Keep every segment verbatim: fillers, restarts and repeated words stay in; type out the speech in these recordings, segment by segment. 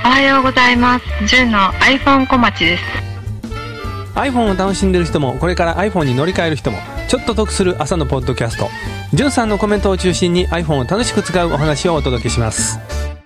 おはようございます。じゅんの iPhone 小町です。 iPhone を楽しんでる人もこれから iPhone に乗り換える人もちょっと得する朝のポッドキャスト、じゅんさんのコメントを中心に iPhone を楽しく使うお話をお届けします。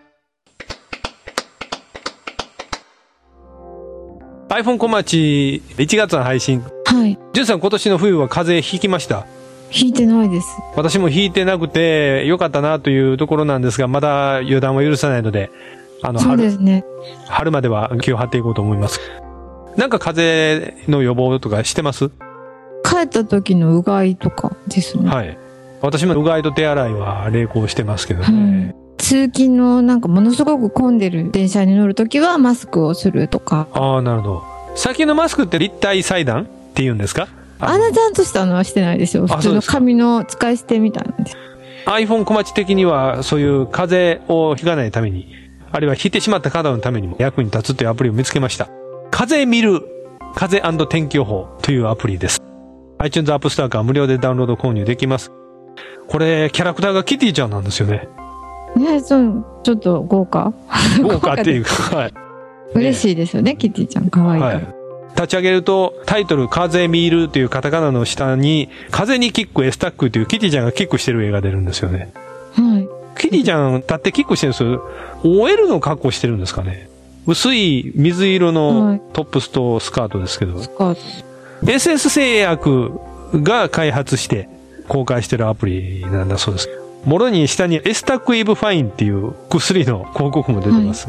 iPhone 小町いちがつの配信。 はい。 じゅんさん今年の冬は風邪ひきました？ ひいてないです。 私もひいてなくてよかったなというところなんですが、まだ予断を許さないので、あのそうですね。 春、春までは気を張っていこうと思います。なんか風邪の予防とかしてます？ 帰った時のうがいとかですね。 はい。私もうがいと手洗いは励行してますけどね。 はい、通勤のなんかものすごく混んでる電車に乗るときはマスクをするとか。 ああ、なるほど。最近のマスクって立体裁断って言うんですか？ あんなちゃんとしたのはしてないですよ。普通の紙の使い捨てみたいなんです。 iPhone 小町的にはそういう風邪をひかないために、あるいはひいてしまった方のためにも役に立つというアプリを見つけました。風見る風&天気予報というアプリです。 iTunes App Store から無料でダウンロード購入できます。これキャラクターがキティちゃんなんですよね。 ね、そうちょっと豪華豪華っていうか、はい、 嬉しいですよね、キティちゃん可愛いから、はい。 立ち上げるとタイトル風見るというカタカナの下に風にキックエスタックというキティちゃんがキックしてる絵が出るんですよね。 はい。 キティちゃん立ってキックしてるんですよ。 オーエル の格好してるんですかね。薄い水色のトップスとスカートですけど、はい、スカート エスエス 製薬が開発して公開してるアプリなんだそうです。もろに下にエスタクイブファインっていう薬の広告も出てます、はい。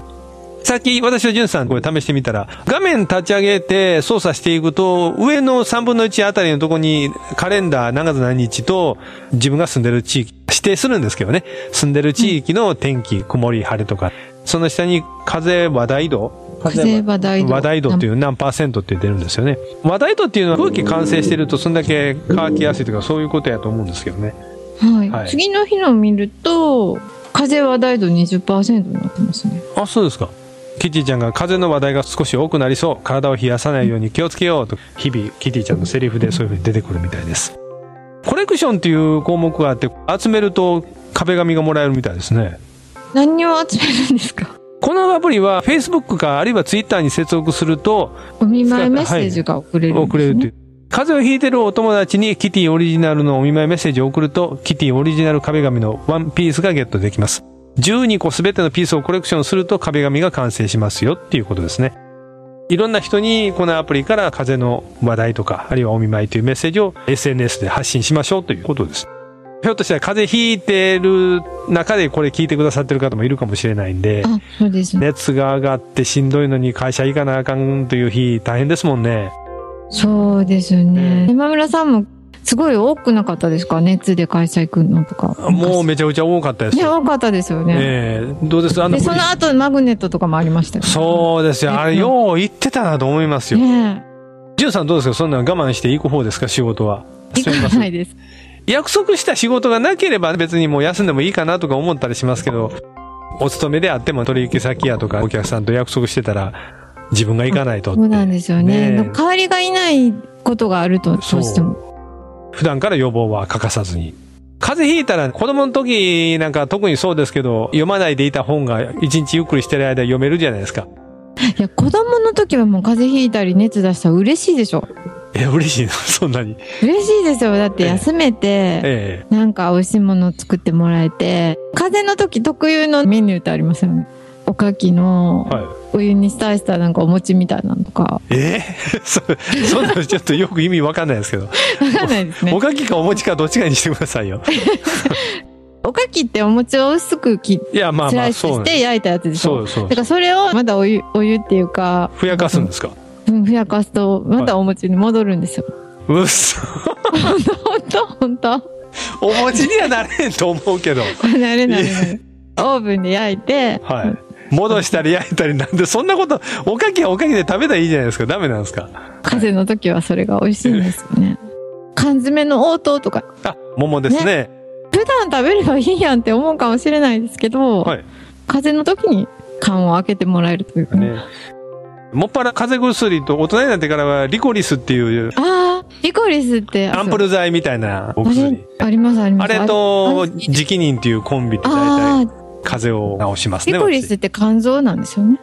さっき私とジュンさんこれ試してみたら、画面立ち上げて操作していくと、上のさんぶんのいちあたりのところにカレンダー何月何日と自分が住んでる地域指定するんですけどね。住んでる地域の天気、曇り、晴れとか、その下に風話題度風話題度話題度っていう何パーセントって出るんですよね。話題度っていうのは空気乾燥してるとそんだけ乾きやすいとかそういうことやと思うんですけどね。 はい。 はい、 次の日の見ると、風話題度 にじゅっパーセント になってますね。 あ、そうですか。キティちゃんが風の話題が少し多くなりそう、体を冷やさないように気をつけようと、日々キティちゃんのセリフでそういう風に出てくるみたいです。コレクションっていう項目があって、集めると壁紙がもらえるみたいですね。 何を集めるんですか？ このアプリは Facebook かあるいは Twitter に接続するとお見舞いメッセージが送れるんですね。 送れるという。風邪をひいてるお友達にキティオリジナルのお見舞いメッセージを送ると、キティオリジナル壁紙のワンピースがゲットできます。じゅうにこすべてのピースをコレクションすると壁紙が完成しますよっていうことですね。いろんな人にこのアプリから風の話題とか、あるいはお見舞いというメッセージを エスエヌエス で発信しましょうということです。ひょっとしたら風邪ひいてる中でこれ聞いてくださってる方もいるかもしれないんで、 あ、そうですね。 熱が上がってしんどいのに会社行かなあかんという日大変ですもんね。 そうですね。今村さんもすごい多くなかったですか？熱で会社行くのとか。 もうめちゃくちゃ多かったです。 ね、多かったですよね。 ええー、どうです？あので、その後マグネットとかもありましたよね。 そうですよ。あれ、よう言ってたなと思いますよ。 ねえ。ジュンさんどうですか？そんな我慢して行く方ですか？仕事は。 行かないです。 約束した仕事がなければ別にもう休んでもいいかなとか思ったりしますけど、お勤めであっても取引先やとかお客さんと約束してたら自分が行かないとって。 そうなんですよね。 ね、 代わりがいないことがあるとどうしても。 普段から予防は欠かさずに。風邪ひいたら子供の時なんか特にそうですけど、読まないでいた本が一日ゆっくりしてる間読めるじゃないですか。 いや、子供の時はもう風邪ひいたり熱出したら嬉しいでしょ。 いや、嬉しいのそんなに。 嬉しいですよ。だって休めて、ええ、なんか美味しいものを作ってもらえて、風邪の時特有のメニューってありますよね。おかきのお湯に浸したなんかお餅みたいなのとか。 えー、そそんなのちょっとよく意味わかんないですけど。わかんないですね。 おかきかお餅かどっちかにしてくださいよ。 おかきってお餅を薄く切って、まあまあスライスして焼いたやつでしょ。そうそう。だからそれをまだお湯、お湯っていうか。 ふやかすんですか？ うん、ふやかすとまたお餅に戻るんですよ。 うっそ。 ほんとほんと。 お餅にはなれんと思うけど。 なれない。オーブンで焼いて。 はい。戻したり焼いたりなんで、そんなこと、おかきはおかきで食べたらいいじゃないですか。ダメなんですか？ 風邪の時はそれが美味しいんですよね。缶詰の応答とか。 あ、桃ですね。ね、 普段食べればいいやんって思うかもしれないですけど、はい、風邪の時に缶を開けてもらえるというかね。ね、 もっぱら風邪薬と大人になってからはリコリスっていう。 ああ、リコリスって。 アンプル剤みたいなお薬。 ありますあります。 あれと、磁気人っていうコンビって大体風邪を治しますね。 リコリスって肝臓なんですよね。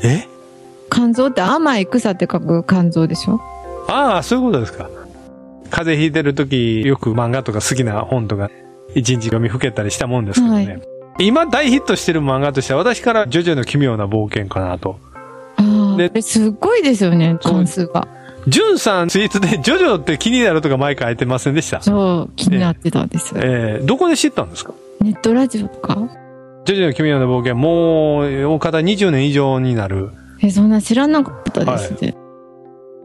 え肝臓って甘い草って書く肝臓でしょ？ ああ、そういうことですか。風邪ひいてる時、よく漫画とか好きな本とか、一日読みふけたりしたもんですけどね。はい、今大ヒットしてる漫画としては、私からジョジョの奇妙な冒険かなと。 ああ、すっごいですよね、関数が。 ジュンさんツイートで、ジョジョって気になるとか前書いてませんでした？ そう、気になってたんです。 えー、えー、どこで知ったんですか？ ネットラジオとか？ ジョジョの奇妙な冒険、もう、大方にじゅうねん以上になる。 え、そんな知らなかったですね。はい、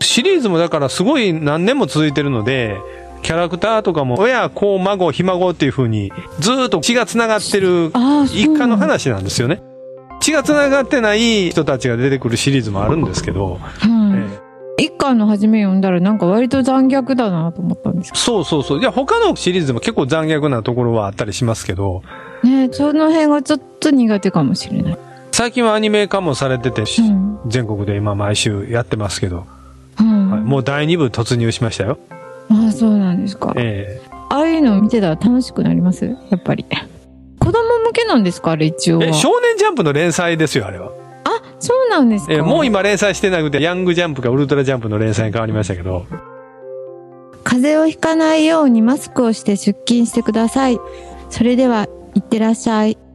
シリーズもだからすごい何年も続いてるので、キャラクターとかも親、子、孫、ひ孫っていう風にずーっと血が繋がってる一家の話なんですよね。血が繋がってない人たちが出てくるシリーズもあるんですけど、 うんええ、一巻の初め読んだらなんか割と残虐だなと思ったんですけど。 そうそうそう。いや他のシリーズでも結構残虐なところはあったりしますけど、 ね、その辺がちょっと苦手かもしれない。 最近はアニメ化もされてて、うん、全国で今毎週やってますけど、 うんはい、もうだいに部突入しましたよ。 ああ、そうなんですか。 ええ。 ああいうのを見てたら楽しくなります？やっぱり。子供向けなんですか、あれ一応は。 え、少年ジャンプの連載ですよ、あれは。 あ、そうなんですか。 え、もう今連載してなくて、ヤングジャンプかウルトラジャンプの連載に変わりましたけど。 風邪をひかないようにマスクをして出勤してください。それでは、いってらっしゃい。